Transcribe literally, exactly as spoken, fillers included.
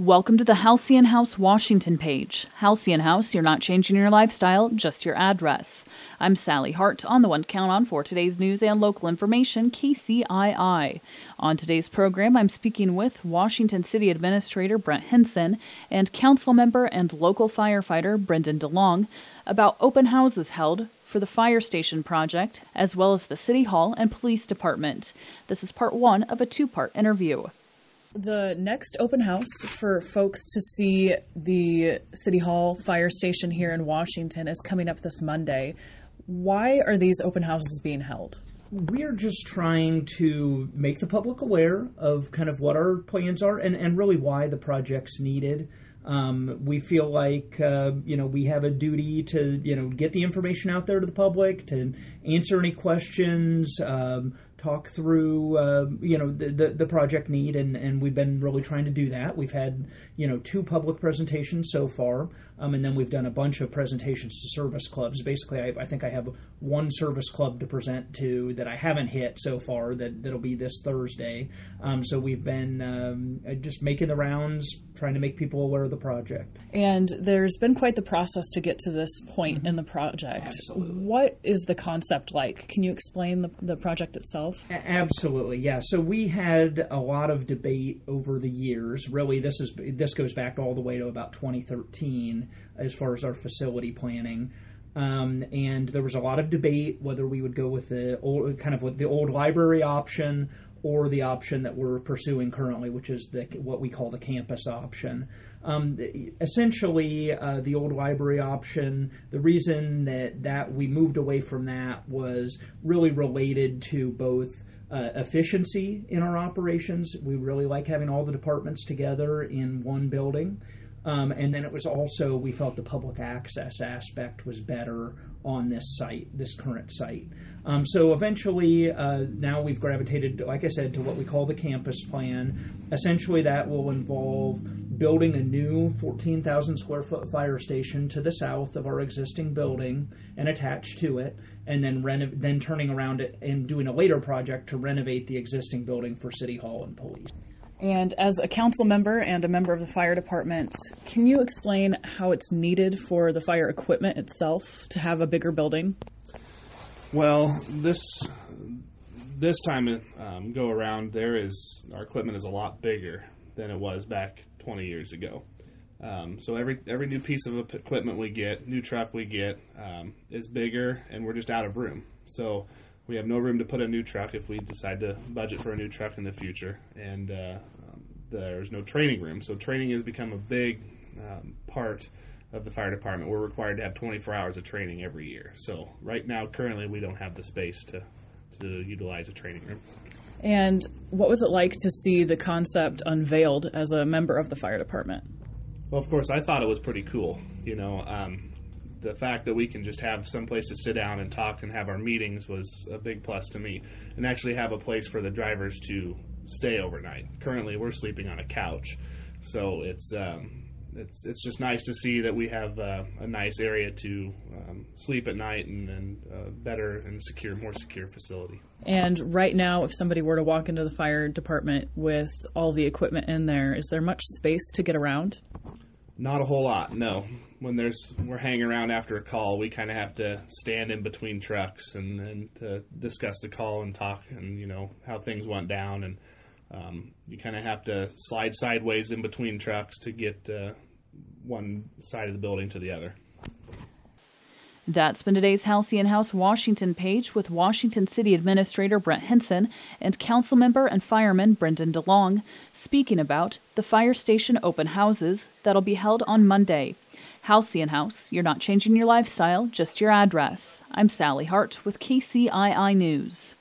Welcome to the Halcyon House Washington page. Halcyon House, you're not changing your lifestyle, just your address. I'm Sally Hart, on the one to count on for today's news and local information, K C I I. On today's program, I'm speaking with Washington City Administrator Brent Hinson and Council Member and local firefighter Brendan DeLong about open houses held for the fire station project, as well as the City Hall and Police Department. This is part one of a two-part interview. The next open house for folks to see the City Hall fire station here in Washington is coming up this Monday. Why are these open houses being held? We're just trying to make the public aware of kind of what our plans are and, and really why the project's needed. Um, we feel like, uh, you know, we have a duty to, you know, get the information out there to the public, to answer any questions, um, talk through, uh, you know, the, the, the project need, and, and we've been really trying to do that. We've had, you know, two public presentations so far, um, and then we've done a bunch of presentations to service clubs. Basically, I, I think I have one service club to present to that I haven't hit so far, that, that'll be this Thursday. Um, so we've been um, just making the rounds, trying to make people aware of the project. And there's been quite the process to get to this point mm-hmm. in the project. Absolutely. What is the concept like? Can you explain the, the project itself? Absolutely, yeah. So we had a lot of debate over the years. Really, this is this goes back all the way to about twenty thirteen as far as our facility planning. Um, and there was a lot of debate whether we would go with the old, kind of with the old library option or the option that we're pursuing currently, which is the what we call the campus option. Um, essentially, uh, the old library option, the reason that, that we moved away from that was really related to both uh, efficiency in our operations. We really like having all the departments together in one building. Um, and then it was also, we felt the public access aspect was better on this site, this current site. Um, so eventually, uh, now we've gravitated, like I said, to what we call the campus plan. Essentially, that will involve building a new fourteen thousand square foot fire station to the south of our existing building and attached to it, and then reno- then turning around it and doing a later project to renovate the existing building for City Hall and Police. And as a council member and a member of the fire department, can you explain how it's needed for the fire equipment itself to have a bigger building? Well, this this time um, go around, there is our equipment is a lot bigger than it was back twenty years ago. Um, so every every new piece of equipment we get, new truck we get, um, is bigger, and we're just out of room. So we have no room to put a new truck if we decide to budget for a new truck in the future, and uh, um, there's no training room. So training has become a big um, part of the fire department. We're required to have twenty-four hours of training every year. So right now, currently, we don't have the space to, to utilize a training room. And what was it like to see the concept unveiled as a member of the fire department? Well, of course, I thought it was pretty cool. You know, um, the fact that we can just have some place to sit down and talk and have our meetings was a big plus to me. And actually have a place for the drivers to stay overnight. Currently, we're sleeping on a couch. So it's um, it's it's just nice to see that we have uh, a nice area to um, sleep at night and, and uh, better and secure, more secure facility. And right now, if somebody were to walk into the fire department with all the equipment in there, is there much space to get around? Not a whole lot, no. When there's we're hanging around after a call, we kind of have to stand in between trucks and, and to discuss the call and talk and, you know, how things went down. And um, you kind of have to slide sideways in between trucks to get uh, one side of the building to the other. That's been today's Halcyon House Washington page with Washington City Administrator Brent Hinson and Council Member and Fireman Brendan DeLong speaking about the fire station open houses that'll be held on Monday. Halcyon House, you're not changing your lifestyle, just your address. I'm Sally Hart with K C I I News.